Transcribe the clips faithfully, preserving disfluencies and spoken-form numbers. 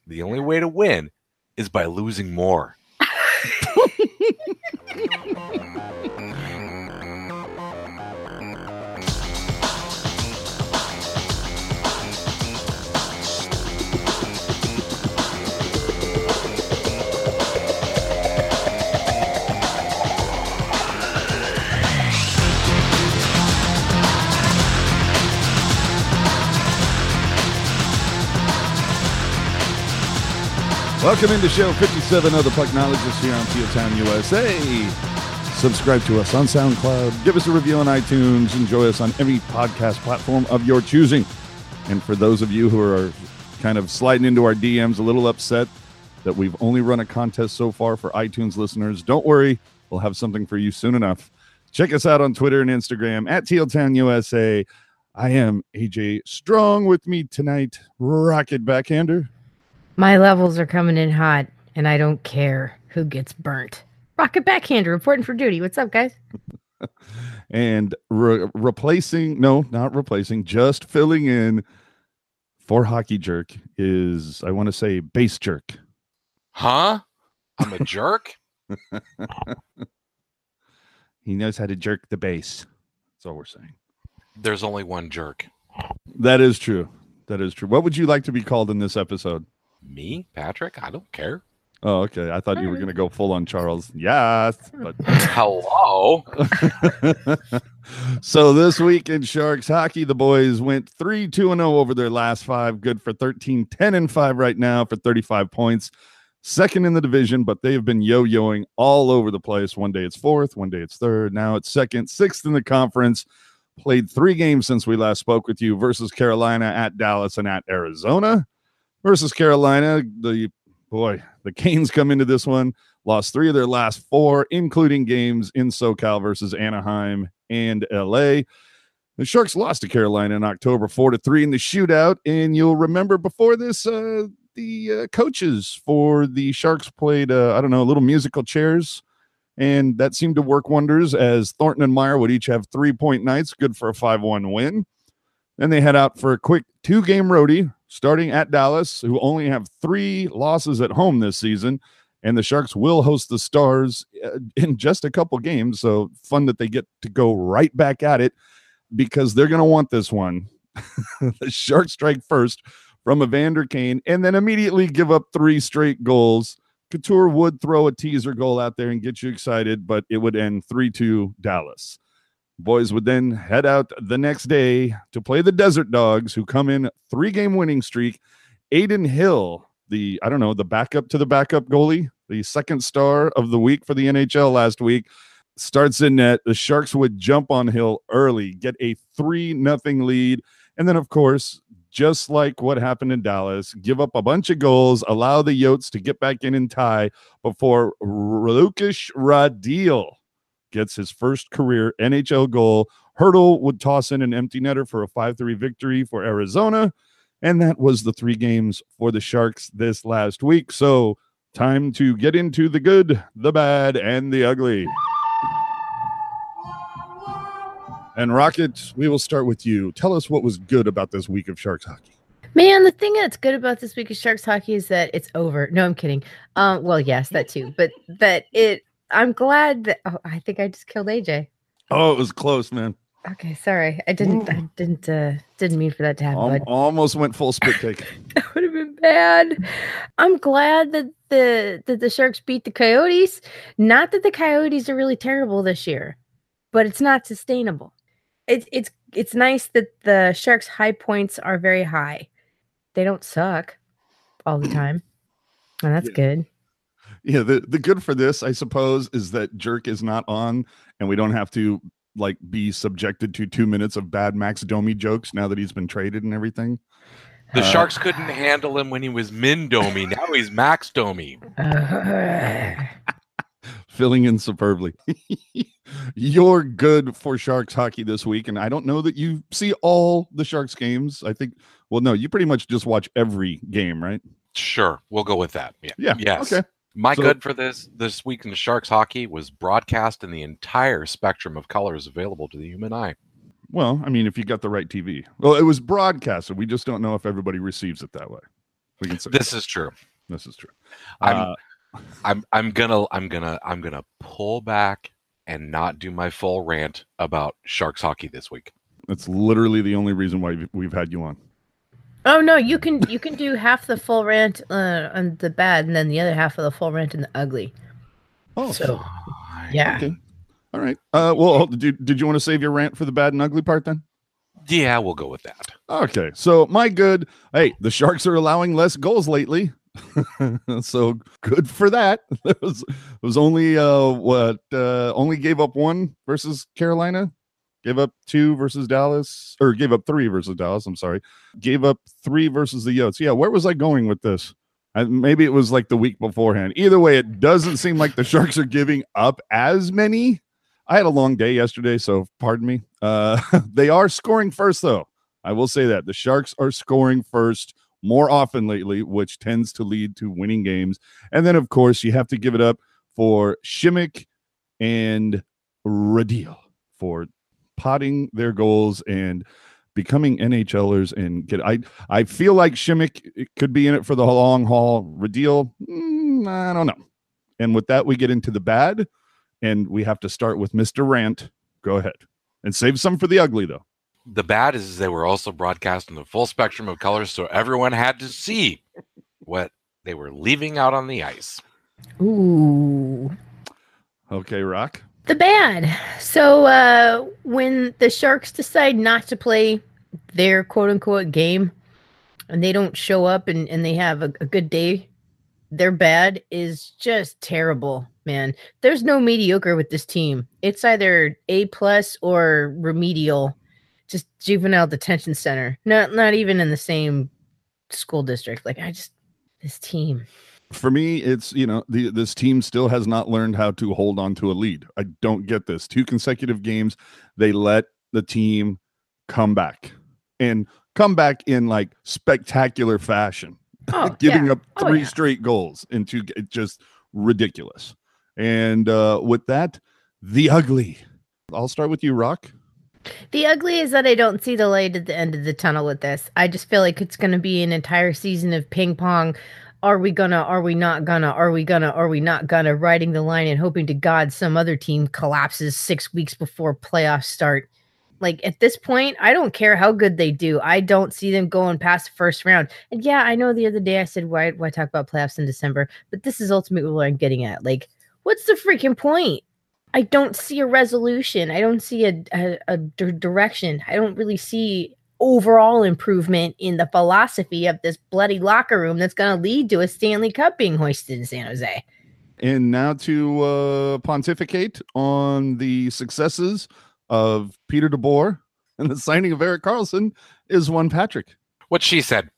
The only way to win is by losing more. Welcome into show fifty-seven of the Pucknologists here on Teal Town, U S A. Subscribe to us on SoundCloud. Give us a review on iTunes. Enjoy us on every podcast platform of your choosing. And for those of you who are kind of sliding into our D Ms a little upset that we've only run a contest so far for iTunes listeners, don't worry. We'll have something for you soon enough. Check us out on Twitter and Instagram at Teal Town U S A. I am A J Strong. With me tonight, Rocket Backhander. My levels are coming in hot, and I don't care who gets burnt. Rocket Backhander, reporting for duty. What's up, guys? and re- replacing, no, not replacing, just filling in for Hockey Jerk is, I want to say, Base Jerk. Huh? I'm a jerk? He knows how to jerk the base. That's all we're saying. There's only one jerk. That is true. That is true. What would you like to be called in this episode? Me, Patrick? I don't care. Oh, okay. I thought you were going to go full on Charles. Yes. But hello. So this week in Sharks hockey, the boys went three two and oh over their last five. Good for thirteen, ten and five right now for thirty-five points. Second in the division, but they have been yo-yoing all over the place. One day it's fourth, one day it's third. Now it's second, sixth in the conference. Played three games since we last spoke with you versus Carolina, at Dallas, and at Arizona. Versus Carolina, the boy, the Canes come into this one, lost three of their last four, including games in SoCal versus Anaheim and L A. The Sharks lost to Carolina in October, four to three in the shootout. And you'll remember before this, uh, the uh, coaches for the Sharks played, uh, I don't know, little musical chairs. And that seemed to work wonders as Thornton and Meyer would each have three-point nights, good for a five one win. Then they head out for a quick two-game roadie, starting at Dallas, who only have three losses at home this season. And the Sharks will host the Stars in just a couple games. So fun that they get to go right back at it because they're going to want this one. The Sharks strike first from Evander Kane and then immediately give up three straight goals. Couture would throw a teaser goal out there and get you excited, but it would end three two Dallas. Boys would then head out the next day to play the Desert Dogs, who come in three-game winning streak. Aiden Hill, the, I don't know, the backup to the backup goalie, the second star of the week for the N H L last week, starts in net. The Sharks would jump on Hill early, get a three nothing lead, and then, of course, just like what happened in Dallas, give up a bunch of goals, allow the Yotes to get back in and tie before Lukas Radil gets his first career N H L goal. Hurdle would toss in an empty netter for a five three victory for Arizona. And that was the three games for the Sharks this last week. So time to get into the good, the bad, and the ugly. And Rocket, we will start with you. Tell us what was good about this week of Sharks hockey. Man, the thing that's good about this week of Sharks hockey is that it's over. No, I'm kidding. Um, well, yes, that too. But that it, I'm glad that, oh, I think I just killed A J. Oh, it was close, man. Okay, sorry. I didn't, I didn't, uh, didn't mean for that to happen. Al- bud. Almost went full spit take. That would have been bad. I'm glad that the, that the Sharks beat the Coyotes. Not that the Coyotes are really terrible this year, but it's not sustainable. It's it's it's nice that the Sharks' high points are very high. They don't suck all the time, and that's yeah. good. Yeah, the, the good for this, I suppose, is that Jerk is not on, and we don't have to like be subjected to two minutes of bad Max Domi jokes now that he's been traded and everything. The uh, Sharks couldn't handle him when he was Min Domi. Now he's Max Domi. Uh, Filling in superbly. You're good for Sharks hockey this week, and I don't know that you see all the Sharks games. I think, well, no, you pretty much just watch every game, right? Sure, we'll go with that. Yeah. Yeah. Yes. Okay. My So- good for this this week in the Sharks hockey was broadcast in the entire spectrum of colors available to the human eye. Well, I mean, if you got the right T V. Well, it was broadcasted. We just don't know if everybody receives it that way. We can say This is true. this is true. I'm, Uh, I'm, I'm gonna, I'm gonna, I'm gonna pull back and not do my full rant about Sharks hockey this week. That's literally the only reason why we've had you on. Oh no, you can you can do half the full rant uh, on the bad, and then the other half of the full rant in the ugly. Oh, So yeah. okay. All right. Uh, well, did you, did you want to save your rant for the bad and ugly part then? Yeah, we'll go with that. Okay. So my good. Hey, the Sharks are allowing less goals lately. So good for that. It was, it was only uh what uh only gave up one versus Carolina. Gave up two versus Dallas, or gave up three versus Dallas. I'm sorry. Gave up three versus the Yotes. Yeah, where was I going with this? I, maybe it was like the week beforehand. Either way, it doesn't seem like the Sharks are giving up as many. I had a long day yesterday, so pardon me. Uh, they are scoring first, though. I will say that. The Sharks are scoring first more often lately, which tends to lead to winning games. And then, of course, you have to give it up for Šimik and Radil for potting their goals and becoming NHLers. And get I I feel like Šimik could be in it for the long haul. Radil, mm, I don't know. And with that, we get into the bad, and we have to start with Mister Rant. Go ahead and save some for the ugly, though. The bad is they were also broadcasting the full spectrum of colors, so everyone had to see what they were leaving out on the ice. Ooh. Okay, Rock. The bad. So uh, when the Sharks decide not to play their quote unquote game and they don't show up and, and they have a, a good day, their bad is just terrible, man. There's no mediocre with this team. It's either A plus or remedial, just juvenile detention center. Not not even in the same school district. Like I just this team. For me, it's, you know, the this team still has not learned how to hold on to a lead. I don't get this. Two consecutive games, they let the team come back and come back in like spectacular fashion, Oh, giving yeah. up Oh, three yeah. straight goals into it's just ridiculous. And uh, with that, the ugly. I'll start with you, Rock. The ugly is that I don't see the light at the end of the tunnel with this. I just feel like it's going to be an entire season of ping pong. Are we gonna, are we not gonna, are we gonna, are we not gonna, riding the line and hoping to God some other team collapses six weeks before playoffs start. Like at this point, I don't care how good they do. I don't see them going past the first round. And yeah, I know the other day I said, why, why talk about playoffs in December? But this is ultimately what I'm getting at. Like, what's the freaking point? I don't see a resolution. I don't see a, a, a d- direction. I don't really see overall improvement in the philosophy of this bloody locker room that's going to lead to a Stanley Cup being hoisted in San Jose. And now to uh, pontificate on the successes of Peter DeBoer and the signing of Erik Karlsson is one Patrick. What she said.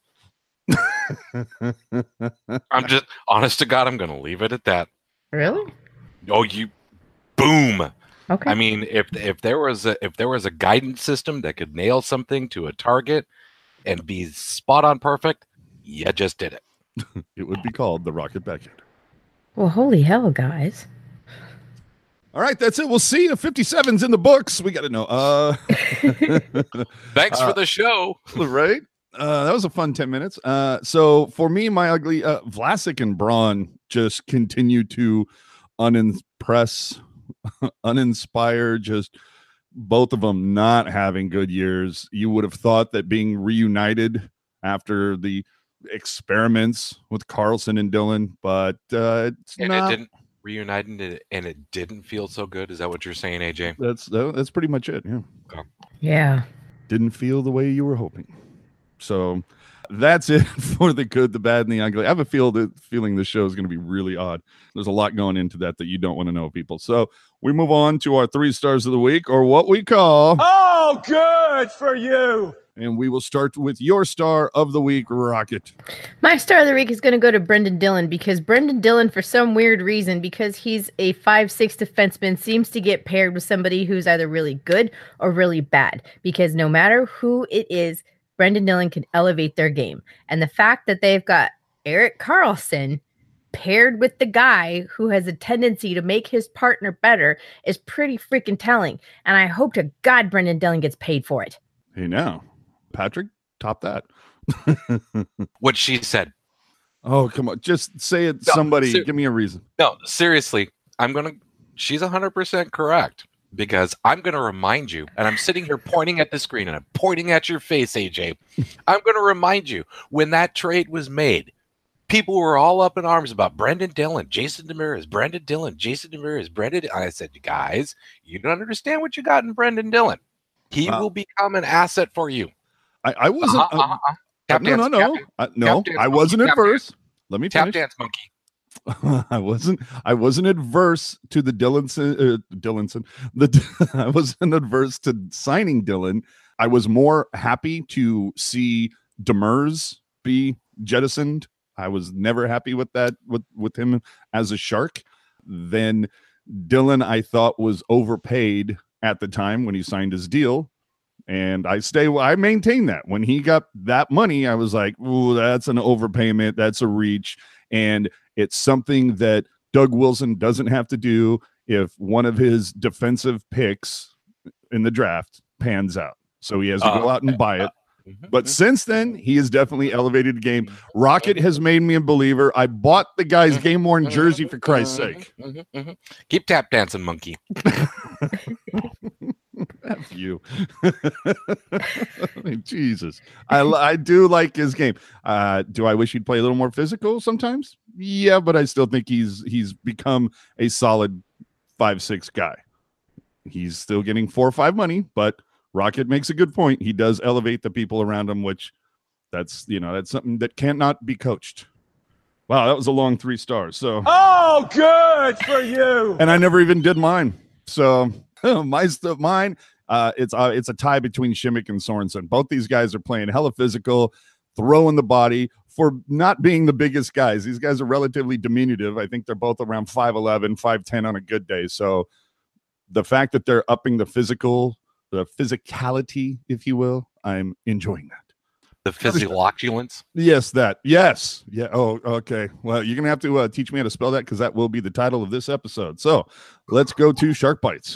I'm just, honest to God, I'm going to leave it at that. Really? Oh, you, boom. Okay. I mean, if if there was a if there was a guidance system that could nail something to a target and be spot on perfect, you just did it. It would be called the Rocket Backhand. Well, holy hell, guys. All right, that's it. We'll see you. fifty-seven's in the books. We got to know. Uh, Thanks Uh, for the show. right? Uh, that was a fun ten minutes. Uh, so for me, my ugly uh, Vlasic and Braun just continue to unimpress, uninspire, just both of them not having good years. You would have thought that being reunited after the experiments with Karlsson and Dylan, but uh, it's And not. it didn't reunite and it, and it didn't feel so good. Is that what you're saying, A J? That's that, that's pretty much it. Yeah. Yeah. Didn't feel the way you were hoping. So that's it for the good, the bad, and the ugly. I have a feel that feeling this show is going to be really odd. There's a lot going into that that you don't want to know, people. So we move on to our three stars of the week, or what we call. Oh, good for you. And we will start with your star of the week, Rocket. My star of the week is going to go to Brendan Dillon because Brendan Dillon, for some weird reason, because he's a five six defenseman, seems to get paired with somebody who's either really good or really bad. Because no matter who it is, Brendan Dillon can elevate their game. And the fact that they've got Erik Karlsson paired with the guy who has a tendency to make his partner better is pretty freaking telling. And I hope to God Brendan Dillon gets paid for it. Hey, now, Patrick, top that. What she said. Oh, come on. Just say it. No, Somebody ser- give me a reason. No, seriously, I'm gonna. She's one hundred percent correct because I'm gonna remind you, and I'm sitting here pointing at the screen and I'm pointing at your face, A J. I'm gonna remind you when that trade was made. People were all up in arms about Brendan Dillon, Jason Demirez, Brendan Dillon, Jason Demirez, Brendan. I said, you guys, you don't understand what you got in Brendan Dillon. He Wow. will become an asset for you. I, I wasn't. Uh-huh, uh-huh, uh-huh. Uh, Tap no, no, dance, no, tap uh, no. dance I monkey, wasn't tap adverse. Let me Tap finish. dance monkey. I wasn't. I wasn't adverse to the Dillinson. Uh, Dillinson. The I wasn't adverse to signing Dillon. I was more happy to see Demers be jettisoned. I was never happy with that with with him as a Shark. Then Dillon, I thought, was overpaid at the time when he signed his deal. And I stay, I maintain that when he got that money, I was like, ooh, that's an overpayment. That's a reach. And it's something that Doug Wilson doesn't have to do if one of his defensive picks in the draft pans out. So he has to Uh, go out and buy it. uh, mhm, But mhm. since then, he has definitely elevated the game. Rocket has made me a believer. I bought the guy's game worn jersey for Christ's sake. Mhm, mhm. Keep tap dancing, monkey. F you. I mean, Jesus. I, I do like his game. Uh, do I wish he'd play a little more physical sometimes? Yeah, but I still think he's he's become a solid five six guy. He's still getting four or five money, but Rocket makes a good point. He does elevate the people around him, which that's you know that's something that cannot be coached. Wow, that was a long three stars. So Oh, good for you. and I never even did mine. So my stuff, mine. Uh, it's uh, it's a tie between Shimmick and Sorensen. Both these guys are playing hella physical, throwing the body for not being the biggest guys. These guys are relatively diminutive. I think they're both around five eleven, five ten on a good day. So the fact that they're upping the physical, the physicality, if you will, I'm enjoying that. The physioloculence. Yes, that. Yes. Yeah. Oh, okay. Well, you're going to have to uh, teach me how to spell that because that will be the title of this episode. So let's go to Shark Bites.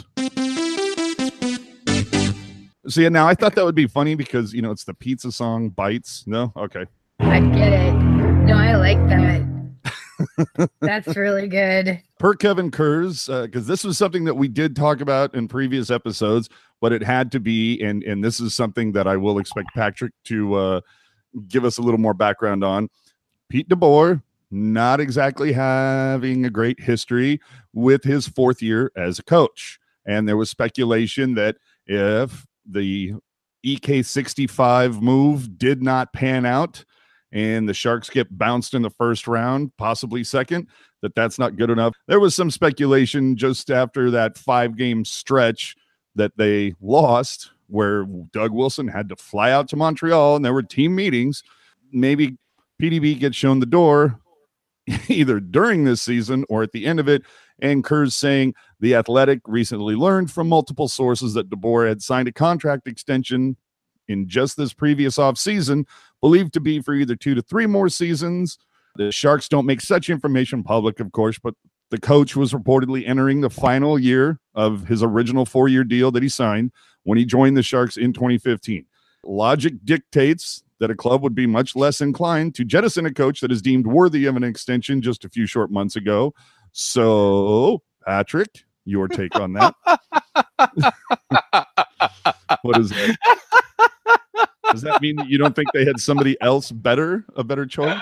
See, now I thought that would be funny because, you know, it's the pizza song Bites. No? Okay. I get it. No, I like that. That's really good. Per Kevin Kurz, because uh, this was something that we did talk about in previous episodes, but it had to be, and, and this is something that I will expect Patrick to uh, give us a little more background on. Pete DeBoer, not exactly having a great history with his fourth year as a coach. And there was speculation that if the E K sixty-five move did not pan out and the Sharks get bounced in the first round, possibly second, that that's not good enough. There was some speculation just after that five-game stretch that they lost where Doug Wilson had to fly out to Montreal and there were team meetings. Maybe P D B gets shown the door either during this season or at the end of it. And Kurz saying the Athletic recently learned from multiple sources that DeBoer had signed a contract extension in just this previous offseason, believed to be for either two to three more seasons. The Sharks don't make such information public, of course, but the coach was reportedly entering the final year of his original four-year deal that he signed when he joined the Sharks in twenty fifteen. Logic dictates that a club would be much less inclined to jettison a coach that is deemed worthy of an extension just a few short months ago. So, Patrick, your take on that? What is that? Does that mean that you don't think they had somebody else better, a better choice?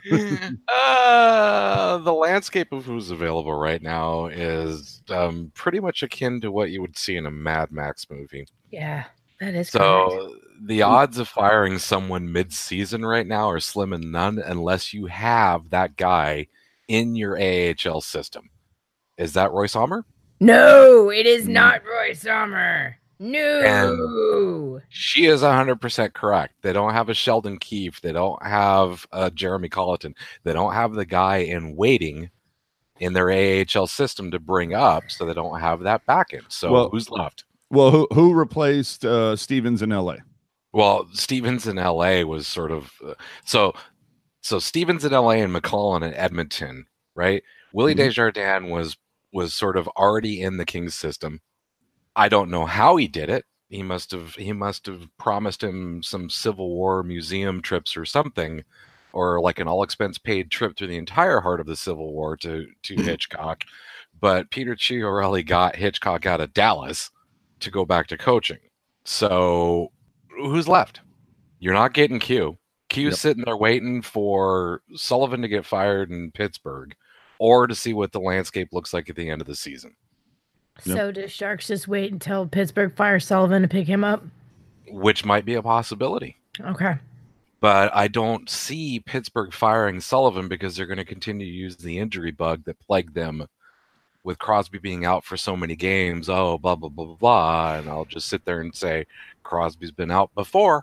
uh, the landscape of who's available right now is um, pretty much akin to what you would see in a Mad Max movie. Yeah, that is correct. So the odds of firing someone mid-season right now are slim and none unless you have that guy in your A H L system. Is that Roy Sommer? No, it is not Roy Sommer. No. And she is one hundred percent correct. They don't have a Sheldon Keefe. They don't have a Jeremy Colleton. They don't have the guy in waiting in their A H L system to bring up, so they don't have that back end. So Well- who's left? Well, who, who replaced uh, Stevens in L A? Well, Stevens in L A was sort of uh, so. So Stevens in L A and McClellan in Edmonton, right? Willie Mhm. Desjardins was was sort of already in the Kings system. I don't know how he did it. He must have he must have promised him some Civil War museum trips or something or like an all expense paid trip through the entire heart of the Civil War to to Hitchcock. But Peter Chiarelli got Hitchcock out of Dallas to go back to coaching. So who's left? You're not getting Q. Q's yep. sitting there waiting for Sullivan to get fired in Pittsburgh or to see what the landscape looks like at the end of the season. So yep. do Sharks just wait until Pittsburgh fires Sullivan to pick him up? Which might be a possibility. Okay. But I don't see Pittsburgh firing Sullivan because they're going to continue to use the injury bug that plagued them with Crosby being out for so many games. Oh, blah, blah, blah, blah, blah. And I'll just sit there and say, Crosby's been out before.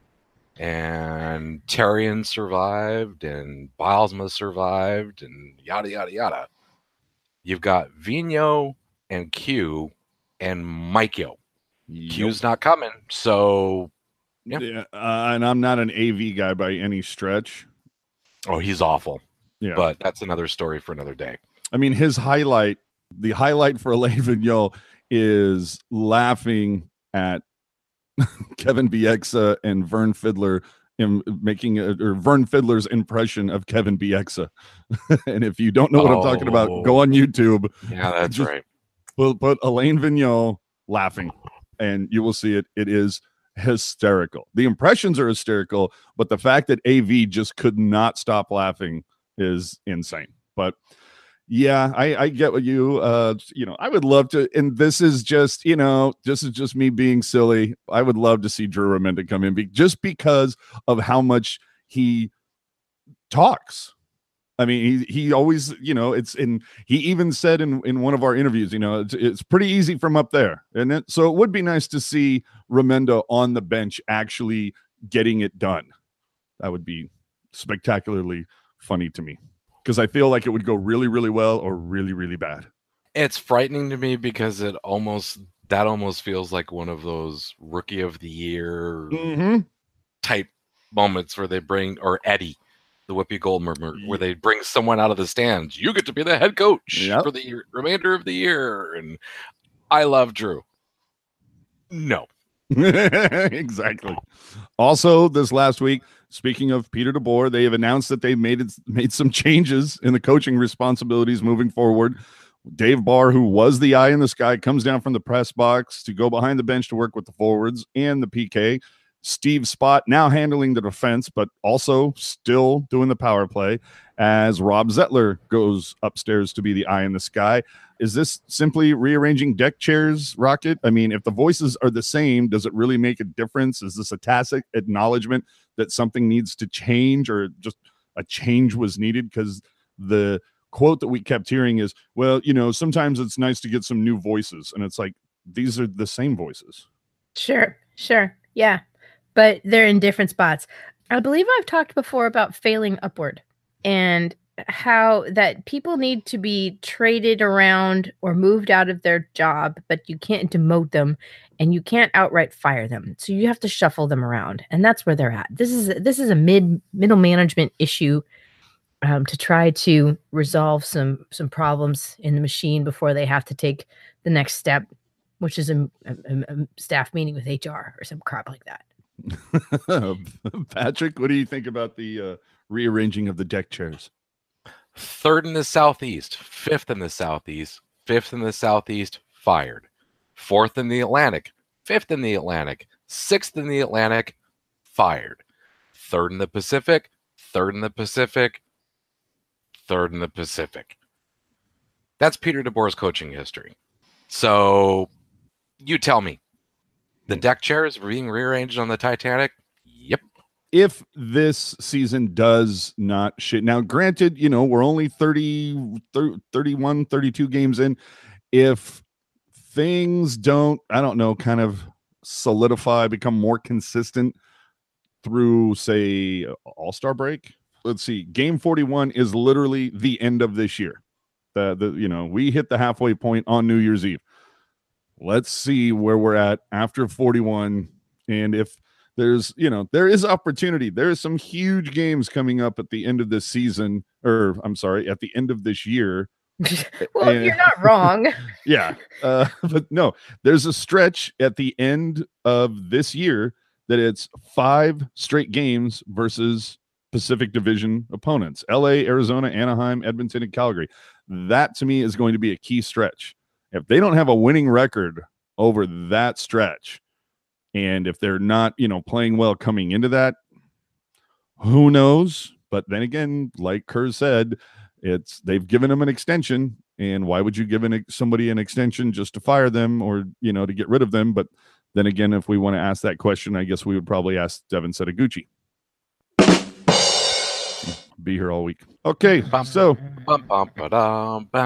And Terrien survived and Bilesma survived and yada, yada, yada. You've got Vigneault and Q and Mikio. Yep. Q's not coming. So, yeah. yeah uh, and I'm not an A V guy by any stretch. Oh, he's awful. Yeah. But that's another story for another day. I mean, his highlight, the highlight for Alain Vigneault is laughing at Kevin Bieksa and Vern Fiddler in making a, or Vern Fiddler's impression of Kevin Bieksa. And if you don't know what oh, I'm talking about, go on YouTube. Yeah, that's Just right. Put, put Alain Vigneault laughing, and you will see it. It is hysterical. The impressions are hysterical, but the fact that A V just could not stop laughing is insane. But yeah, I, I get what you, uh, you know, I would love to, and this is just, you know, this is just me being silly. I would love to see Drew Remenda come in be, just because of how much he talks. I mean, he, he always, you know, it's in, he even said in, in one of our interviews, you know, it's, it's pretty easy from up there. And it, so it would be nice to see Remenda on the bench actually getting it done. That would be spectacularly funny to me, because I feel like it would go really, really well or really, really bad. It's frightening to me because it almost, that almost feels like one of those rookie of the year mm-hmm. type moments where they bring, or Eddie, the Whoopi Goldberg, where they bring someone out of the stands. You get to be the head coach yep. for the year, remainder of the year. And I love Drew. No. Exactly. Also, this last week, speaking of Peter DeBoer, they have announced that they made it, made some changes in the coaching responsibilities moving forward. Dave Barr, who was the eye in the sky, comes down from the press box to go behind the bench to work with the forwards and the P K. Steve Spott now handling the defense, but also still doing the power play as Rob Zettler goes upstairs to be the eye in the sky. Is this simply rearranging deck chairs, Rocket? I mean, if the voices are the same, does it really make a difference? Is this a tacit acknowledgement that something needs to change, or just a change was needed? Because the quote that we kept hearing is, well, you know, sometimes it's nice to get some new voices. And it's like, these are the same voices. Sure, sure. Yeah. But they're in different spots. I believe I've talked before about failing upward and how that people need to be traded around or moved out of their job, but you can't demote them and you can't outright fire them. So you have to shuffle them around, and that's where they're at. This is this is a mid middle management issue um, to try to resolve some some problems in the machine before they have to take the next step, which is a, a, a staff meeting with H R or some crap like that. Patrick, what do you think about the uh, rearranging of the deck chairs? Third in the Southeast, fifth in the Southeast, fifth in the Southeast, fired. Fourth in the Atlantic, fifth in the Atlantic, sixth in the Atlantic, fired. Third in the Pacific, third in the Pacific, third in the Pacific. That's Peter DeBoer's coaching history. So you tell me, the deck chairs being rearranged on the Titanic? Yep. If this season does not shit. Now, granted, you know, we're only thirty, thirty, thirty-one, thirty-two games in. If things don't, I don't know, kind of solidify, become more consistent through, say, All-Star break. Let's see. Game forty-one is literally the end of this year. The, the you know, we hit the halfway point on New Year's Eve. Let's see where we're at after forty-one. And if there's, you know, there is opportunity. There is some huge games coming up at the end of this season, or I'm sorry, at the end of this year. Well, and, you're not wrong. Yeah. Uh, but no, there's a stretch at the end of this year that it's five straight games versus Pacific Division opponents: L A, Arizona, Anaheim, Edmonton, and Calgary. That to me is going to be a key stretch. If they don't have a winning record over that stretch, and if they're not, you know, playing well coming into that, who knows? But then again, like Kerr said, it's they've given them an extension, and why would you give an, somebody an extension just to fire them or, you know, to get rid of them? But then again, if we want to ask that question, I guess we would probably ask Devin Setaguchi. Be here all week. Okay, Bum, so bum, bum, ba-dum, bum.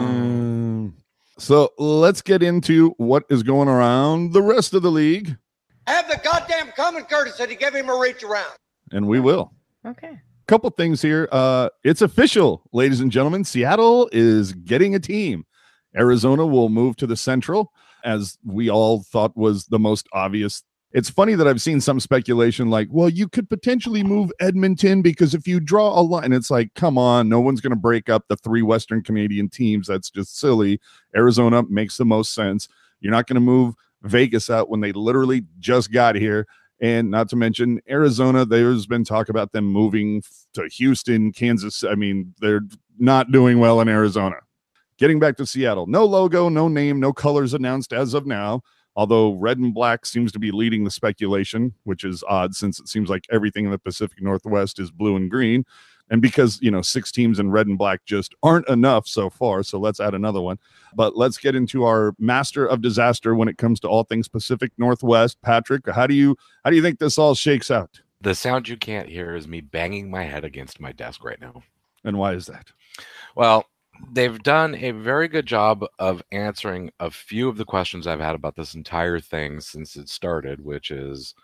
um, so let's get into what is going around the rest of the league, Have the goddamn common courtesy to give him a reach around. and we will. Okay. Couple things here. Uh, it's official, ladies and gentlemen. Seattle is getting a team. Arizona will move to the Central, as we all thought was the most obvious. It's funny that I've seen some speculation like, well, you could potentially move Edmonton because if you draw a line, it's like, come on, no one's going to break up the three Western Canadian teams. That's just silly. Arizona makes the most sense. You're not going to move Vegas out when they literally just got here. And not to mention Arizona, there's been talk about them moving to Houston, Kansas. I mean, they're not doing well in Arizona. Getting back to Seattle, no logo, no name, no colors announced as of now. Although red and black seems to be leading the speculation, which is odd since it seems like everything in the Pacific Northwest is blue and green. And because, you know, six teams in red and black just aren't enough so far. So let's add another one. But let's get into our master of disaster when it comes to all things Pacific Northwest. Patrick, how do you how do you think this all shakes out? The sound you can't hear is me banging my head against my desk right now. And why is that? Well, they've done a very good job of answering a few of the questions I've had about this entire thing since it started, which is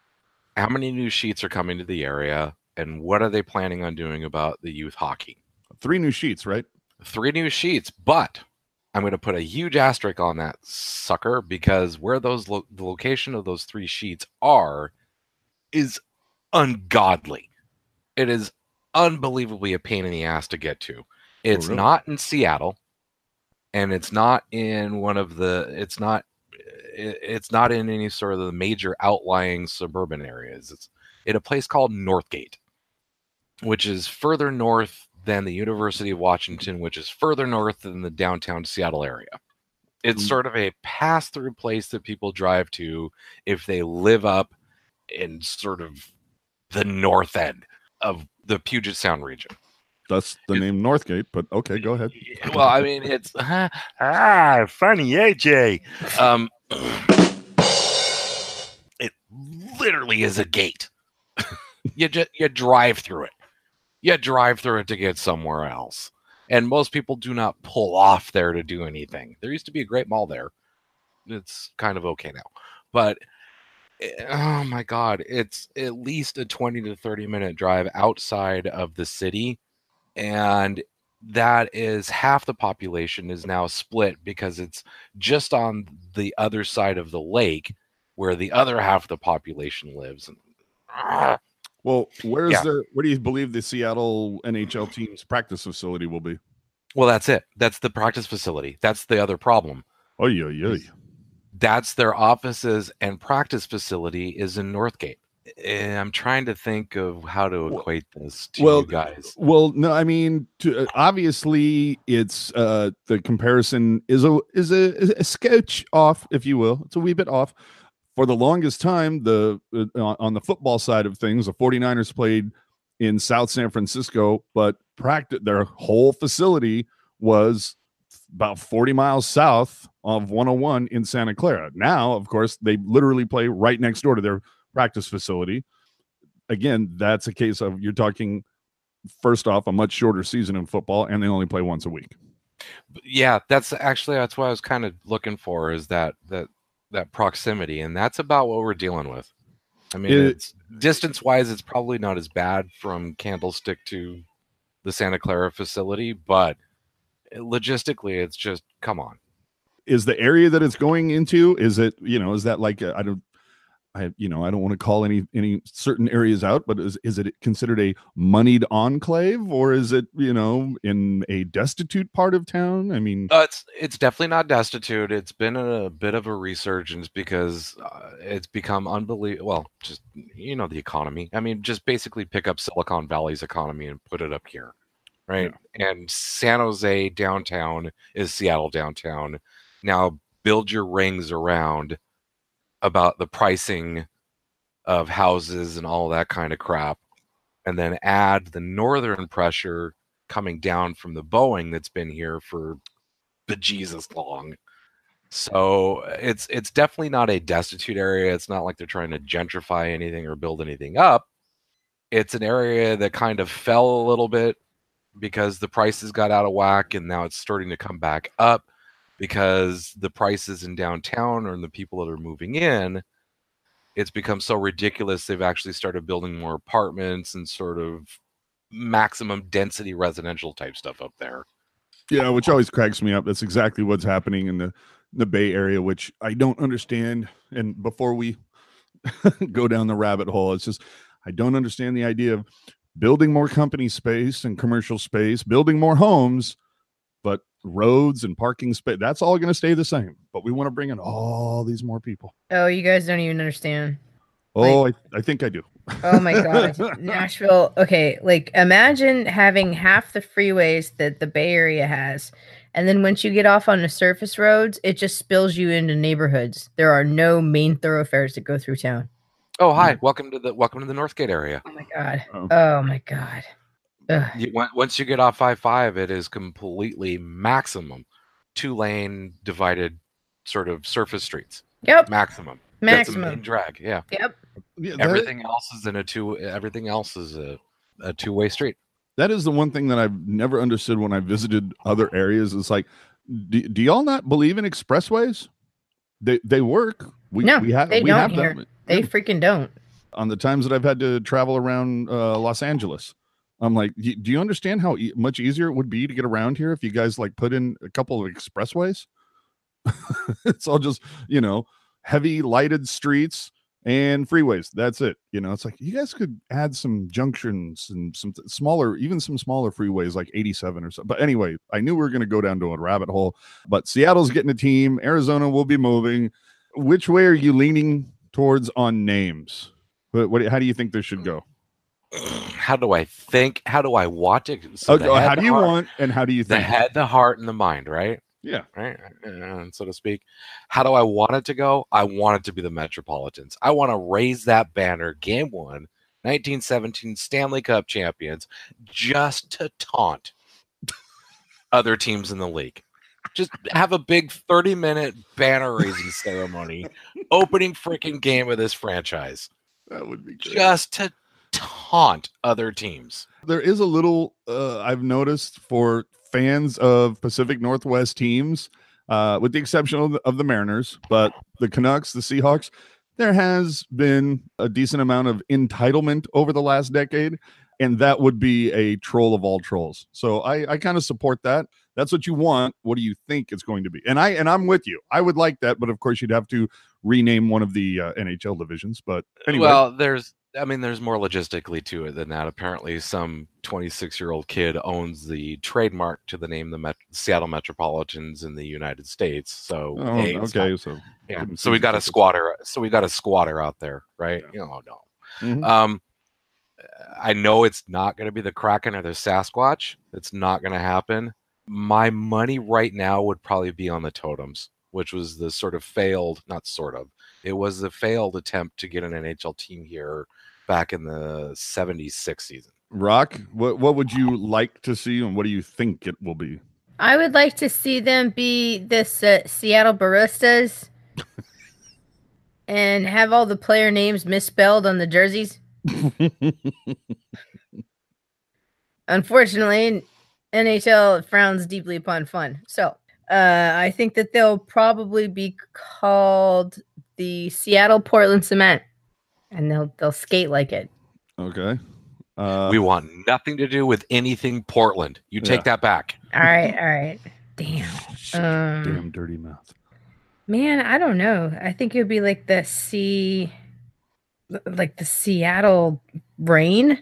how many new sheets are coming to the area and what are they planning on doing about the youth hockey? Three new sheets, right? Three new sheets, but I'm going to put a huge asterisk on that sucker because where those lo- the location of those three sheets are is ungodly. It is unbelievably a pain in the ass to get to. It's Oh, really? not in Seattle, and it's not in one of the. It's not. it- It's not in any sort of the major outlying suburban areas. It's in a place called Northgate, which is further north than the University of Washington, which is further north than the downtown Seattle area. It's Mm. sort of a pass-through place that people drive to if they live up in sort of the north end of the Puget Sound region. That's the It- name Northgate, but okay, go ahead. Well, I mean, it's ah funny, A J. Um, it literally is a gate. you just you drive through it. You drive through it to get somewhere else, and most people do not pull off there to do anything. There used to be a great mall there. It's kind of okay now, but eh, oh my god, it's at least a twenty to thirty minute drive outside of the city. And that is half the population is now split because it's just on the other side of the lake where the other half of the population lives. And, ah, Well, where's Yeah. the where do you believe the Seattle N H L team's practice facility will be? well, that's it. That's the practice facility. That's the other problem. Oh yeah, yeah. That's their offices and practice facility is in Northgate. And I'm trying to think of how to Well- equate this to well, you guys. Well, no, I mean, to, uh, obviously, it's uh, the comparison is a is a, is a sketch off, if you will. It's a wee bit off. For the longest time, the uh, on on the football side of things, the 49ers played in South San Francisco, but practice their whole facility was about forty miles south of one oh one in Santa Clara. Now, of course, they literally play right next door to their practice facility. Again, that's a case of you're talking first off a much shorter season in football, and they only play once a week. Yeah, that's actually that's what I was kind of looking for is that that that proximity, and that's about what we're dealing with. I mean, It- it's distance wise, it's probably not as bad from Candlestick to the Santa Clara facility, but logistically, it's just come on. Is the area that it's going into? Is it you know? Is that like a, I don't? I, you know, I don't want to call any any certain areas out, but is is it considered a moneyed enclave, or is it, you know, in a destitute part of town? I mean, Uh, it's it's definitely not destitute. It's been a bit of a resurgence because uh, it's become unbelievable. Well, just you know the economy. I mean, just basically pick up Silicon Valley's economy and put it up here, right? And San Jose downtown is Seattle downtown. Now build your rings around about the pricing of houses and all that kind of crap, and then add the northern pressure coming down from the Boeing that's been here for bejesus long. So it's it's definitely not a destitute area. It's not like they're trying to gentrify anything or build anything up. It's an area that kind of fell a little bit because the prices got out of whack, and now it's starting to come back up because the prices in downtown or the people that are moving in, it's become so ridiculous they've actually started building more apartments and sort of maximum density residential type stuff up there. yeah, which always cracks me up. That's exactly what's happening in the the Bay Area, which I don't understand. And before we go down the rabbit hole, it's just I don't understand the idea of building more company space and commercial space, building more homes, but roads and parking space, that's all going to stay the same. But we want to bring in all these more people. Oh, you guys don't even understand. Oh, like, I, I think I do. Oh my God. Nashville. Okay. Like imagine having half the freeways that the Bay Area has. And then once you get off on the surface roads, it just spills you into neighborhoods. There are no main thoroughfares that go through town. Oh, hi. Welcome to the welcome to the Northgate area. Oh my God. Oh. Oh my God. Ugh. You, once you get off I five, it is completely maximum two lane divided sort of surface streets. Yep. Maximum. That's a main Maximum. drag. Yeah. Yep. Yeah, that- Everything else is in a two. Everything else is a, a two way street. that is the one thing that I've never understood when I visited other areas. It's like, do, do y'all not believe in expressways? They they work. We, No, we have they we don't have here. them. They Yeah. freaking don't. On the times that I've had to travel around uh, Los Angeles, I'm like, y- do you understand how e- much easier it would be to get around here if you guys like put in a couple of expressways? It's all just, you know, heavy lighted streets and freeways. That's it. You know, it's like you guys could add some junctions and some th- smaller, even some smaller freeways like eighty-seven or so. But anyway, I knew we were going to go down to a rabbit hole, but Seattle's getting a team. Arizona will be moving. Which way are you leaning towards on names? What, what how do you think this should go? How do I think? How do I want it? So Okay, the head, how the do you heart- want and how do you the think? head, the heart, and the mind? Right. Yeah. Right, uh, so to speak. How do I want it to go? I want it to be the Metropolitans. I want to raise that banner, game one, nineteen seventeen Stanley Cup champions, just to taunt other teams in the league. Just have a big thirty minute banner raising ceremony, opening freaking game of this franchise, That would be good. just to taunt other teams. There is a little uh, I've noticed for fans of Pacific Northwest teams, uh, with the exception of the, of the Mariners, but the Canucks, the Seahawks, there has been a decent amount of entitlement over the last decade, and that would be a troll of all trolls. So I, I kind of support that. That's what you want. What do you think it's going to be? And I and I'm with you. I would like that, but of course you'd have to rename one of the uh, N H L divisions. But anyway, Well, there's, I mean, there's more logistically to it than that. Apparently, some twenty-six year old kid owns the trademark to the name the Met- Seattle Metropolitans in the United States. So, oh, A, it's okay, not- so yeah. couldn't So we see got a tickets. squatter. So we got a squatter out there, right? Yeah. You know, no. Mhm. Um, I know it's not going to be the Kraken or the Sasquatch. It's not going to happen. My money right now would probably be on the Totems, which was the sort of failed, not sort of, it was the failed attempt to get an N H L team here back in the seventy-six season. Rock, what what would you like to see, and what do you think it will be? I would like to see them be this uh, Seattle Baristas and have all the player names misspelled on the jerseys. Unfortunately, N H L frowns deeply upon fun. So uh, I think that they'll probably be called the Seattle Portland Cement, and they'll they'll skate like it. Okay. Uh, We want nothing to do with anything Portland. You take Yeah. that back. All right, all right. Damn. Um, damn dirty mouth. Man, I don't know. I think it would be like the C like the Seattle Rain.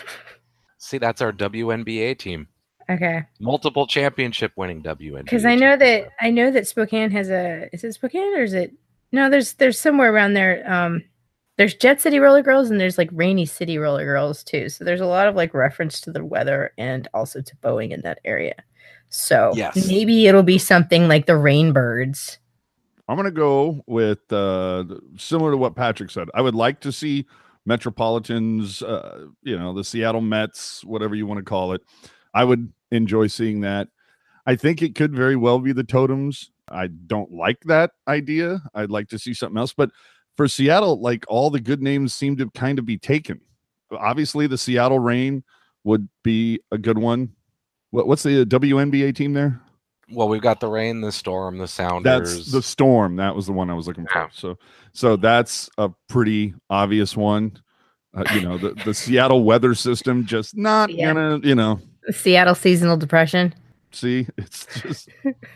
See, that's our W N B A team. Okay. Multiple championship winning W N B A. Because I know that I know that Spokane has a. Is it Spokane or is it? No, there's there's somewhere around there. Um, there's Jet City Roller Girls and there's like Rainy City Roller Girls too. So there's a lot of like reference to the weather and also to Boeing in that area. So yes. maybe it'll be something like the Rainbirds. I'm going to go with uh, similar to what Patrick said. I would like to see Metropolitans, uh, you know, the Seattle Mets, whatever you want to call it. I would enjoy seeing that. I think it could very well be the Totems. I don't like that idea. I'd like to see something else. But for Seattle, like all the good names seem to kind of be taken. Obviously, the Seattle Rain would be a good one. What, what's the W N B A team there? Well, we've got the Rain, the Storm, the Sounders. That's the Storm. That was the one I was looking for. Yeah. So, so that's a pretty obvious one. Uh, you know, the, the Seattle weather system just not Yeah. gonna, you know, Seattle seasonal depression. see, it's just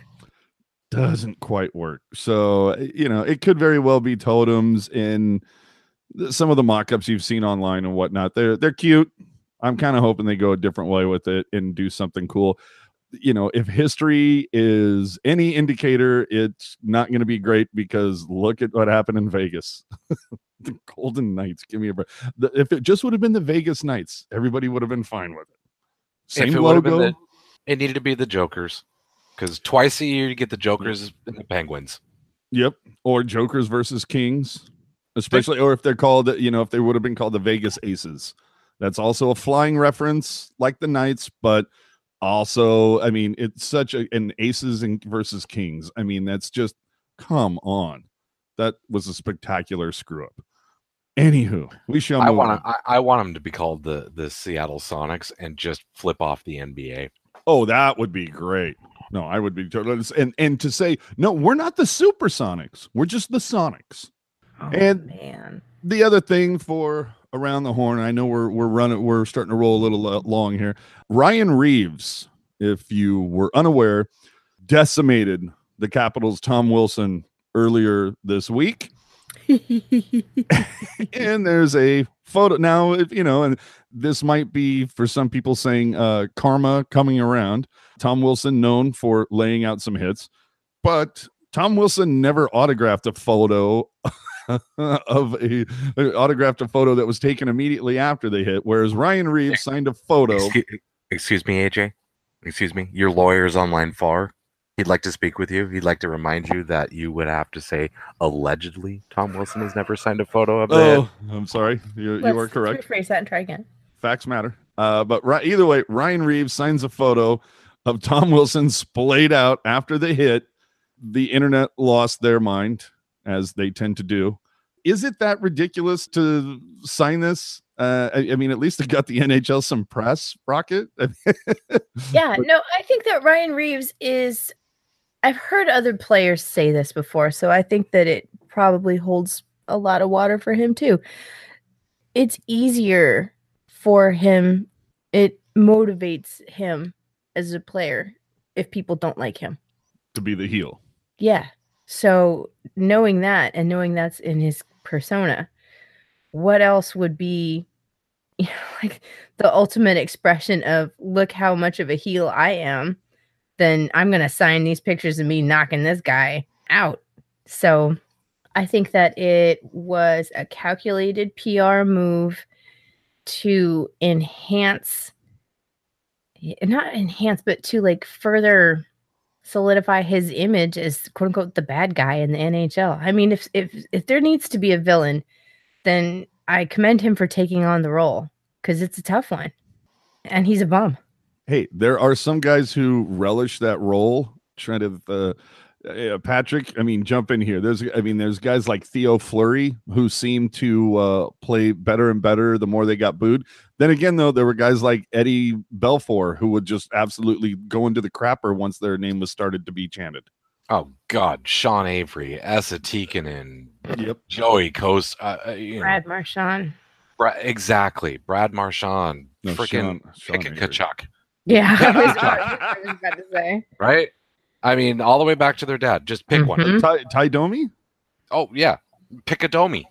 doesn't quite work. So, you know, it could very well be Totems in some of the mock-ups you've seen online and whatnot. They're they're cute. I'm kind of hoping they go a different way with it and do something cool. You know, if history is any indicator, it's not going to be great because look at what happened in Vegas. The Golden Knights, give me a break. The, if it just would have been the Vegas Knights, everybody would have been fine with it. Same If it would have been logo. the, it needed to be the Jokers, because twice a year you get the Jokers and the Penguins. Yep. Or Jokers versus Kings, especially, or if they're called, you know, if they would have been called the Vegas Aces. That's also a flying reference like the Knights, but also, I mean, it's such a, an Aces and versus Kings. I mean, that's just, come on. That was a spectacular screw up. Anywho, we shall I move want on. I, I want them to be called the the Seattle Sonics and just flip off the N B A. Oh, that would be great. No, I would be totally, and and to say no, we're not the Supersonics. We're just the Sonics. Oh, And- man. The other thing for around the horn, I know we're we're running, we're starting to roll a little uh, long here. Ryan Reeves, if you were unaware, decimated the Capitals' Tom Wilson earlier this week. And there's a photo now, if you know, and this might be for some people saying uh karma coming around. Tom Wilson known for laying out some hits, but Tom Wilson never autographed a photo of a, a autographed a photo that was taken immediately after they hit, whereas Ryan Reeves signed a photo. Excuse, excuse me, A J. Excuse me. Your lawyer is online far. He'd like to speak with you. He'd like to remind you that you would have to say allegedly Tom Wilson has never signed a photo of that. Oh, I'm sorry. You, you Let's are correct. rephrase that and try again. Facts matter. Uh, but right, either way, Ryan Reeves signs a photo of Tom Wilson splayed out after the hit. The internet lost their mind, as they tend to do. Is it that ridiculous to sign this? Uh, I, I mean, at least it got the N H L some press, Rocket. Yeah, no, I think that Ryan Reeves is. I've heard other players say this before, so I think that it probably holds a lot of water for him too. It's easier for him. It motivates him as a player if people don't like him. To be the heel. Yeah. So knowing that and knowing that's in his persona, what else would be, you know, like the ultimate expression of look how much of a heel I am, then I'm going to sign these pictures of me knocking this guy out. So I think that it was a calculated P R move to enhance, not enhance, but to like further solidify his image as quote unquote the bad guy in the N H L. I mean, if if if there needs to be a villain, then I commend him for taking on the role because it's a tough one. And he's a bum. Hey, there are some guys who relish that role. Trying to uh, uh, Patrick, I mean, jump in here. There's, I mean, there's guys like Theo Fleury who seem to uh, play better and better the more they got booed. Then again, though, there were guys like Eddie Belfour who would just absolutely go into the crapper once their name was started to be chanted. Oh God, Sean Avery, Esa Tikkanen, Yep. Joey Coast, uh, uh, you Brad Marchand. know, Bra- exactly, Brad Marchand, No, freaking Sean- Sean Pick Avery. Kachuk, Yeah, I was, I was about to say. right? I mean, all the way back to their dad. Just pick one. Mhm. Ty, Ty Domi? Oh yeah, pick a Domi.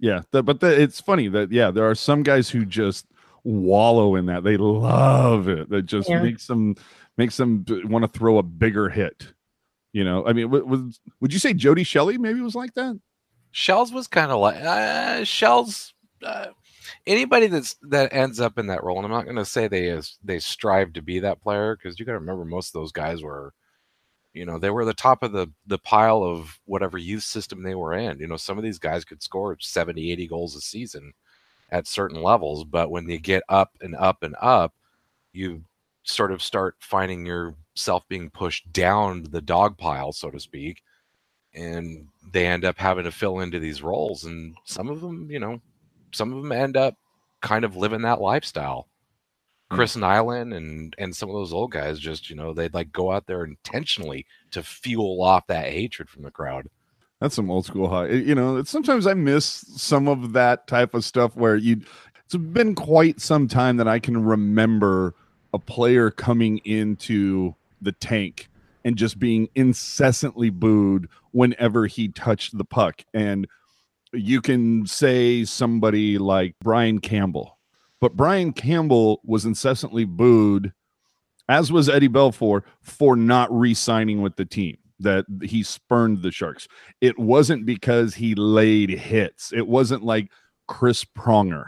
yeah. The, but the, it's funny that yeah, there are some guys who just wallow in that. They love it. That just Yeah. makes them makes them want to throw a bigger hit. You know, I mean, w- was would you say Jody Shelley maybe was like that? Shells was kind of like uh, Shells. Uh, anybody that's that ends up in that role, and I'm not going to say they is they strive to be that player, because you got to remember most of those guys were, you know, they were the top of the the pile of whatever youth system they were in. You know, some of these guys could score seventy, eighty goals a season at certain levels, but when you get up and up and up, you sort of start finding yourself being pushed down the dog pile, so to speak, and they end up having to fill into these roles. And some of them, you know, some of them end up kind of living that lifestyle. Chris Nyland and and some of those old guys just, you know, they'd like go out there intentionally to fuel off that hatred from the crowd. That's some old school high. You know, it's, sometimes I miss some of that type of stuff where you. It's been quite some time that I can remember a player coming into the tank and just being incessantly booed whenever he touched the puck. And you can say somebody like Brian Campbell, but Brian Campbell was incessantly booed, as was Eddie Belfour, for not re-signing with the team, that he spurned the Sharks. It wasn't because he laid hits. It wasn't like Chris Pronger.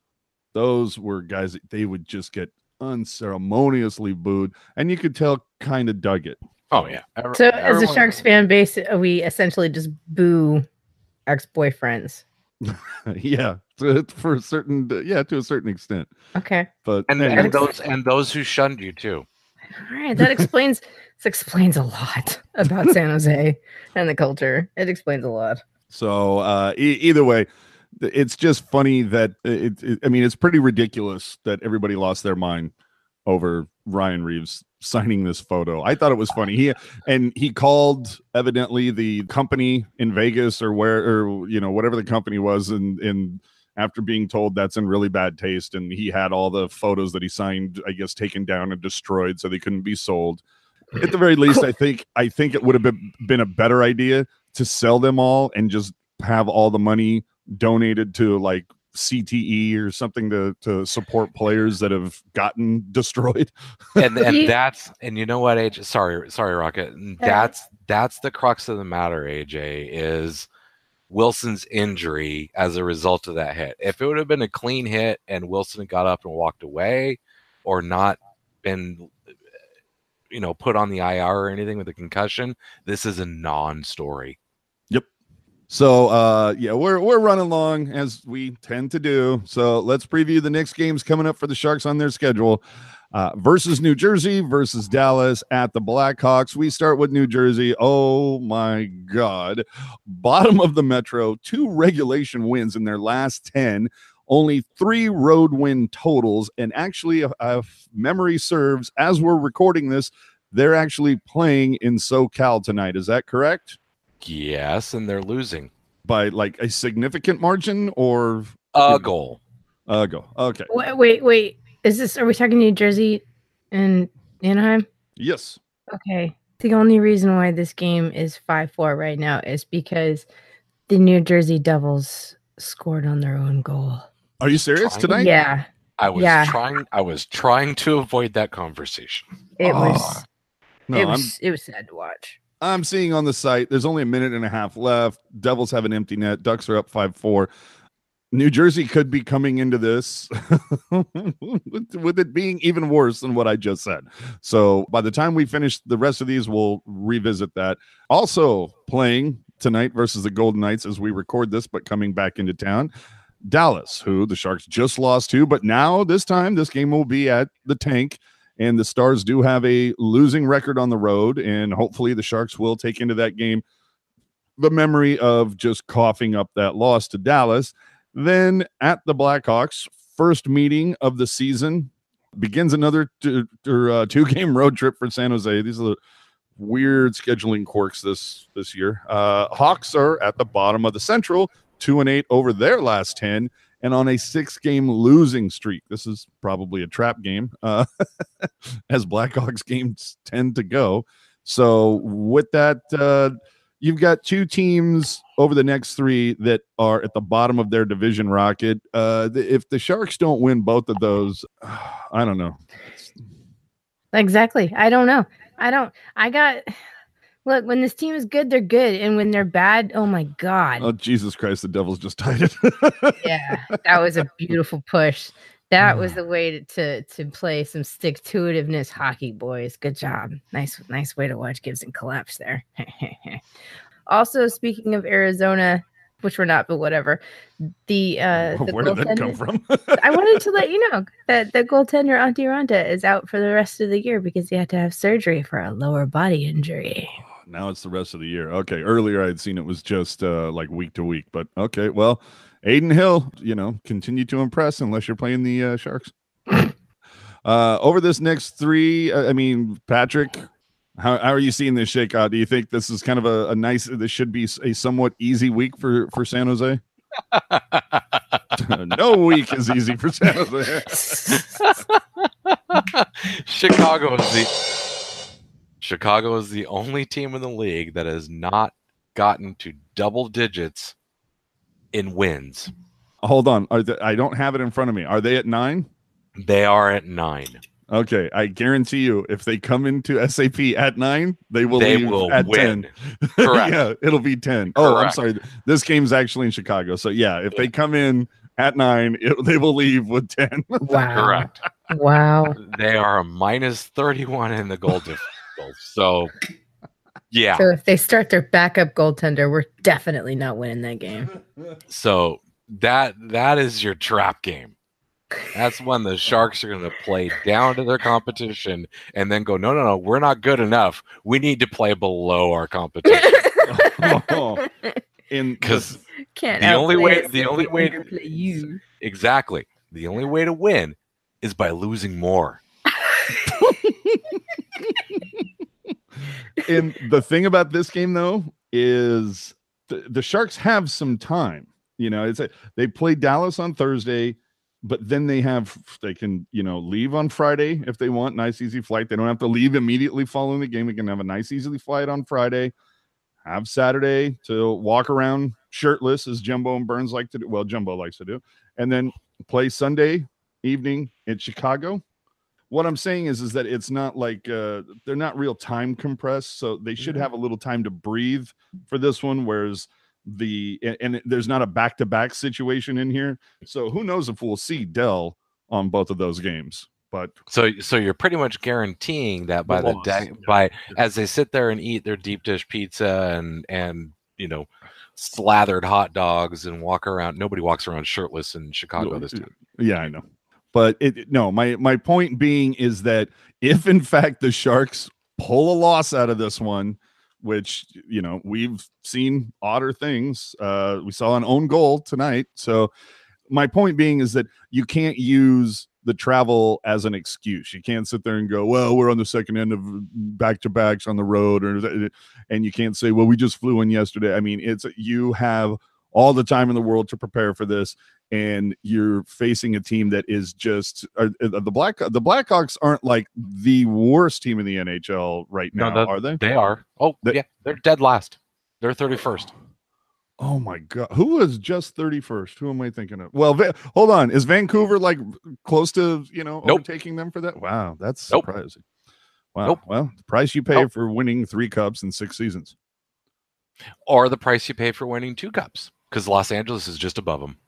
Those were guys that they would just get unceremoniously booed, and you could tell kind of dug it. Oh yeah. Every, So, as a everyone- Sharks fan base, we essentially just boo ex-boyfriends. Yeah, to, for a certain, yeah, to a certain extent. Okay. But and, anyway, and those and those who shunned you too. All right. That explains this explains a lot about San Jose and the culture. It explains a lot. so uh, e- either way, it's just funny that it, it. I mean, it's pretty ridiculous that everybody lost their mind over Ryan Reeves signing this photo. I thought it was funny. He and he called evidently the company in Vegas or where, or you know, whatever the company was, and and after being told that's in really bad taste, and he had all the photos that he signed, I guess, taken down and destroyed so they couldn't be sold. At the very least, I think I think it would have been, been a better idea to sell them all and just have all the money donated to like C T E or something to to support players that have gotten destroyed. And and He- that's and you know what, A J? Sorry, sorry, Rocket. That's that's the crux of the matter, A J, is Wilson's injury as a result of that hit. If it would have been a clean hit and Wilson had got up and walked away, or not been, you know, put on the I R or anything with a concussion, this is a non-story. So uh yeah, we're we're running long as we tend to do. So let's preview the next games coming up for the Sharks on their schedule. Uh, versus New Jersey versus Dallas at the Blackhawks. We start with New Jersey. Oh my God. Bottom of the Metro, two regulation wins in their last ten, only three road win totals. And actually, if, if memory serves, as we're recording this, they're actually playing in SoCal tonight. Is that correct? Yes, and they're losing By like a significant margin or a goal. a go? Okay. Wait, wait, wait. Is this, are we talking New Jersey and Anaheim? Yes. Okay. The only reason why this game is five four right now is because the New Jersey Devils scored on their own goal. Are you serious Trying- tonight? Yeah. I was Yeah. trying. I was trying to avoid that conversation. It Oh, was No, it I'm was it was sad to watch. I'm seeing on the site there's only a minute and a half left. Devils have an empty net. Ducks are up five four. New Jersey could be coming into this with, with it being even worse than what I just said. So by the time we finish the rest of these, we'll revisit that. Also playing tonight versus the Golden Knights as we record this, but coming back into town, Dallas, who the Sharks just lost to, but now this time this game will be at the Tank. And the Stars do have a losing record on the road, and hopefully the Sharks will take into that game the memory of just coughing up that loss to Dallas. Then at the Blackhawks, first meeting of the season, begins another two, uh, two-game road trip for San Jose. These are the weird scheduling quirks this this year. Uh, Hawks are at the bottom of the Central, two and eight over their last ten, and on a six-game losing streak. This is probably a trap game, uh, as Blackhawks games tend to go. So with that, uh, you've got two teams over the next three that are at the bottom of their division. Rocket. Uh, the, if the Sharks don't win both of those, I don't know. Exactly. I don't know. I don't. I got. Look, when this team is good, they're good, and when they're bad, oh my god! Oh Jesus Christ, the Devils just tied it. Yeah, that was a beautiful push. That was the way to, to to play some stick-to-itiveness hockey, boys. Good job. Nice, nice way to watch Gibson collapse there. Also, speaking of Arizona, which we're not, but whatever. The, uh, the where did that come from? I wanted to let you know that the goaltender Antti Ranta is out for the rest of the year because he had to have surgery for a lower body injury. Now it's the rest of the year. Okay. Earlier I'd seen it was just uh, like week to week, but okay. Well, Aiden Hill, you know, continue to impress unless you're playing the uh, Sharks. uh, over this next three, uh, I mean, Patrick, how, how are you seeing this shake out? Do you think this is kind of a, a nice, this should be a somewhat easy week for, for San Jose? No week is easy for San Jose. Chicago is the Chicago is the only team in the league that has not gotten to double digits in wins. Hold on. Are they, I don't have it in front of me. Are they at nine? They are at nine. Okay. I guarantee you, if they come into S A P at nine, they will They leave will at win. ten. Correct. Yeah, it'll be ten. Oh, I'm Correct. sorry. This game's actually in Chicago. So, yeah, if they come in at nine, it, they will leave with ten. Wow. Correct. Wow. They are a minus thirty-one in the goal differential. So, yeah. So if they start their backup goaltender, we're definitely not winning that game. So that that is your trap game. That's when the Sharks are going to play down to their competition and then go, no, no, no, we're not good enough. We need to play below our competition. Oh, in Because Can't the only outplay way, us the if only we way, underplay you. exactly, the only way to win is by losing more. And the thing about this game, though, is the, the Sharks have some time. You know, it's a, they play Dallas on Thursday, but then they have they can you know leave on Friday if they want. Nice easy flight. They don't have to leave immediately following the game. We can have a nice easy flight on Friday. Have Saturday to walk around shirtless, as Jumbo and Burns like to do. Well, Jumbo likes to do, and then play Sunday evening in Chicago. What I'm saying is, is that it's not like uh, they're not real time compressed, so they should have a little time to breathe for this one. Whereas the and, and there's not a back to back situation in here, so who knows if we'll see Dell on both of those games. But So, so you're pretty much guaranteeing that by The the loss. day, by as they sit there and eat their deep dish pizza and and you know slathered hot dogs and walk around. Nobody walks around shirtless in Chicago this time. yeah, I know. But it no, my my point being is that if in fact the Sharks pull a loss out of this one, which you know we've seen odder things, uh, we saw an own goal tonight. So my point being is that you can't use the travel as an excuse. You can't sit there and go, well, we're on the second end of back to backs on the road, or and you can't say, well, we just flew in yesterday. I mean, it's you have all the time in the world to prepare for this. And you're facing a team that is just uh, the Black the Blackhawks aren't like the worst team in the N H L right now, No, that- are they? They are. Oh, They- yeah, they're dead last. They're thirty-first. Oh my God, who was just thirty-first? Who am I thinking of? Well, Va- hold on, is Vancouver like close to you know Nope. overtaking them for that? Wow, that's Nope. surprising. Wow, Nope. well, the price you pay Nope. for winning three cups in six seasons. Or the price you pay for winning two cups, because Los Angeles is just above them.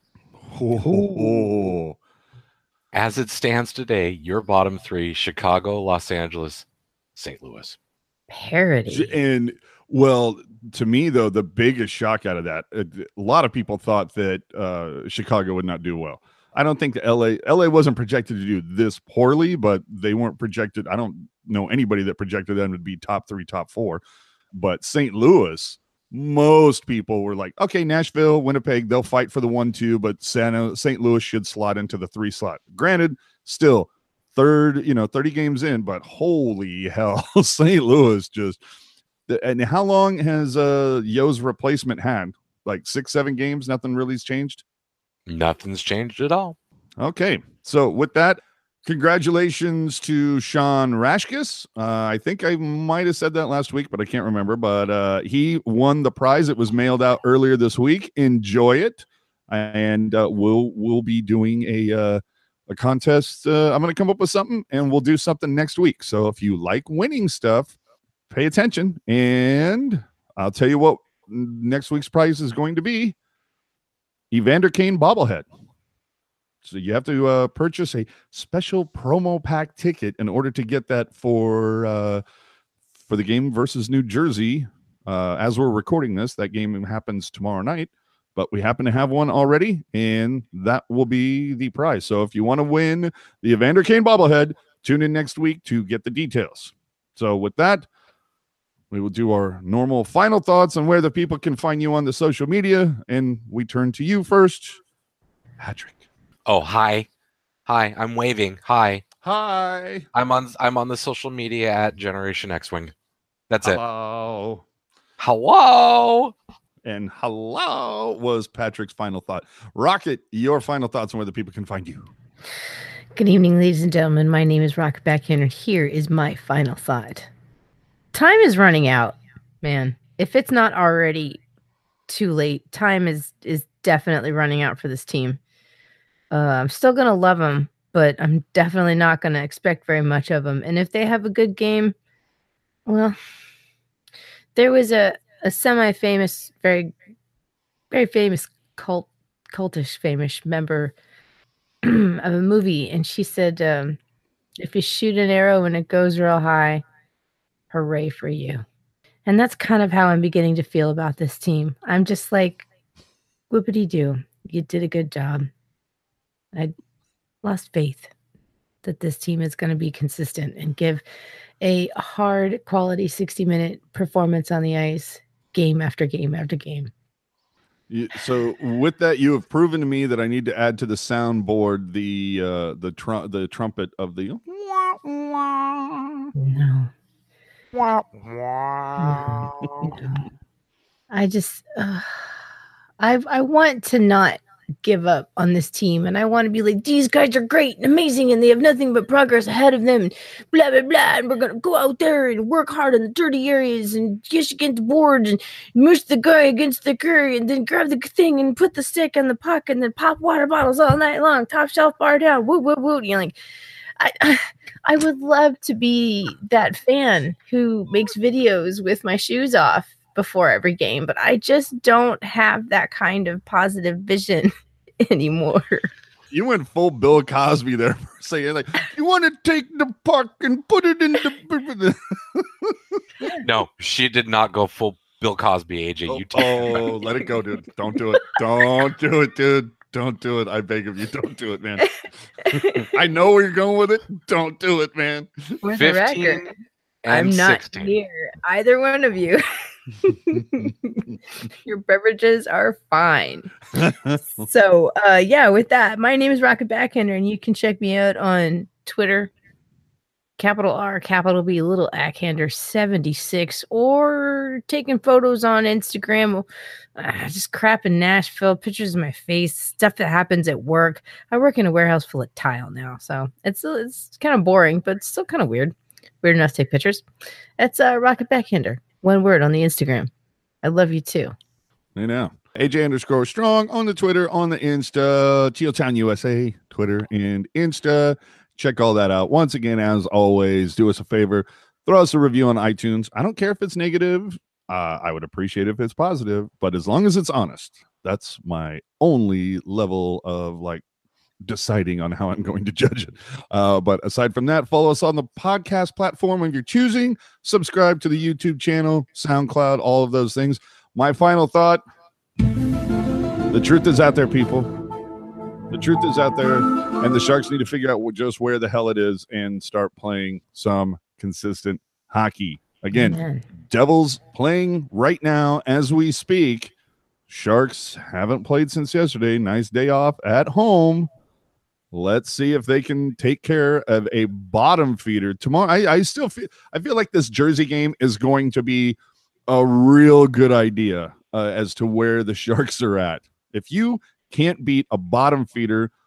Oh, As it stands today, your bottom three: Chicago, Los Angeles, Saint Louis. Parody. And well, to me though, the biggest shock out of that, a, a lot of people thought that uh, Chicago would not do well. I don't think the L A L A wasn't projected to do this poorly, but they weren't projected. I don't know anybody that projected them to be top three, top four. But Saint Louis, most people were like, okay, Nashville, Winnipeg, they'll fight for the one, two, but San Saint Louis should slot into the three slot. Granted, still third, you know, thirty games in, but holy hell, Saint Louis just. And how long has uh Yo's replacement had? Like six, seven games? Nothing really's changed. Nothing's changed at all. Okay, so with that, Congratulations to Sean Rashkis. Uh, I think I might have said that last week, but I can't remember. But uh, he won the prize. It was mailed out earlier this week. Enjoy it, and uh, we'll we'll be doing a uh, a contest. Uh, I'm going to come up with something, and we'll do something next week. So if you like winning stuff, pay attention, and I'll tell you what next week's prize is going to be: Evander Kane bobblehead. So you have to uh, purchase a special promo pack ticket in order to get that for uh, for the game versus New Jersey. Uh, as we're recording this, that game happens tomorrow night, but we happen to have one already, and that will be the prize. So if you want to win the Evander Kane bobblehead, tune in next week to get the details. So with that, we will do our normal final thoughts on where the people can find you on the social media, and we turn to you first, Patrick. Oh, hi. Hi, I'm waving. Hi. Hi. I'm on I'm on the social media at Generation X-Wing. That's Hello. it. Hello. And hello was Patrick's final thought. Rocket, your final thoughts on where the people can find you. Good evening, ladies and gentlemen. My name is Rocket Backhander. Here is my final thought. Time is running out, man. If it's not already too late, time is is definitely running out for this team. Uh, I'm still going to love them, but I'm definitely not going to expect very much of them. And if they have a good game, well, there was a, a semi-famous, very, very famous cult, cultish famous member of a movie. And she said, um, if you shoot an arrow and it goes real high, hooray for you. And that's kind of how I'm beginning to feel about this team. I'm just like, whoopity-doo. You did a good job. I lost faith that this team is going to be consistent and give a hard quality sixty minute performance on the ice game after game after game. You, so with that, you have proven to me that I need to add to the soundboard the uh, the tr- the trumpet of the No. No. I just uh, I I want to not give up on this team, and I want to be like, these guys are great and amazing and they have nothing but progress ahead of them, blah blah blah, and we're gonna go out there and work hard in the dirty areas and kiss against the boards and mush the guy against the curry and then grab the thing and put the stick in the puck and then pop water bottles all night long, top shelf bar down, woo woo woo. You're like, I I would love to be that fan who makes videos with my shoes off before every game, but I just don't have that kind of positive vision anymore. You went full Bill Cosby there for saying, like, you want to take the puck and put it in the. No, she did not go full Bill Cosby, A J. Oh, You take oh let it go, dude. Don't do it. Don't do it, dude. Don't do it. I beg of you. Don't do it, man. I know where you're going with it. Don't do it, man. For the record, I'm and not sixteen. near either one of you. Your beverages are fine. So, uh, yeah, with that, my name is Rocket Backhander, and you can check me out on Twitter, capital R, capital B, little Ackhander seventy-six, or taking photos on Instagram, uh, just crap in Nashville, pictures of my face, stuff that happens at work. I work in a warehouse full of tile now, so it's it's kind of boring, but it's still kind of weird. Weird enough to take pictures. That's uh, Rocket Backhander. One word on the Instagram. I love you too. I know. A J underscore strong on the Twitter, on the Insta, Tealtown U S A, Twitter and Insta. Check all that out. Once again, as always, do us a favor. Throw us a review on iTunes. I don't care if it's negative. Uh, I would appreciate if it's positive, but as long as it's honest, that's my only level of like deciding on how I'm going to judge it. Uh, but aside from that, follow us on the podcast platform of your choosing. Subscribe to the YouTube channel, SoundCloud, all of those things. My final thought, the truth is out there, people. The truth is out there, and the Sharks need to figure out just where the hell it is and start playing some consistent hockey. Again, Amen. Devils playing right now as we speak. Sharks haven't played since yesterday. Nice day off at home. Let's see if they can take care of a bottom feeder tomorrow. I, I still feel I feel like this Jersey game is going to be a real good idea uh, as to where the Sharks are at. If you can't beat a bottom feeder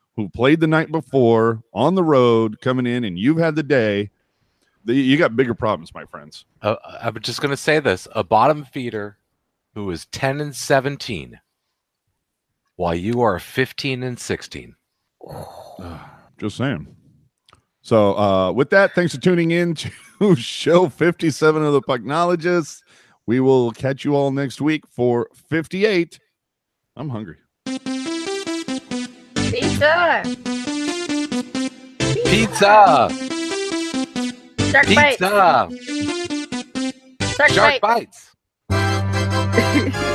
who played the night before on the road coming in and you've had the day, the, you got bigger problems, my friends. Uh, I'm just going to say this. A bottom feeder who is ten and seventeen while you are fifteen and sixteen. Just saying. So uh, with that, thanks for tuning in to show fifty-seven of the Pucknologists. We will catch you all next week for fifty-eight. I'm hungry. Pizza. Pizza. Shark bites. Pizza. Shark Shark bites. bites.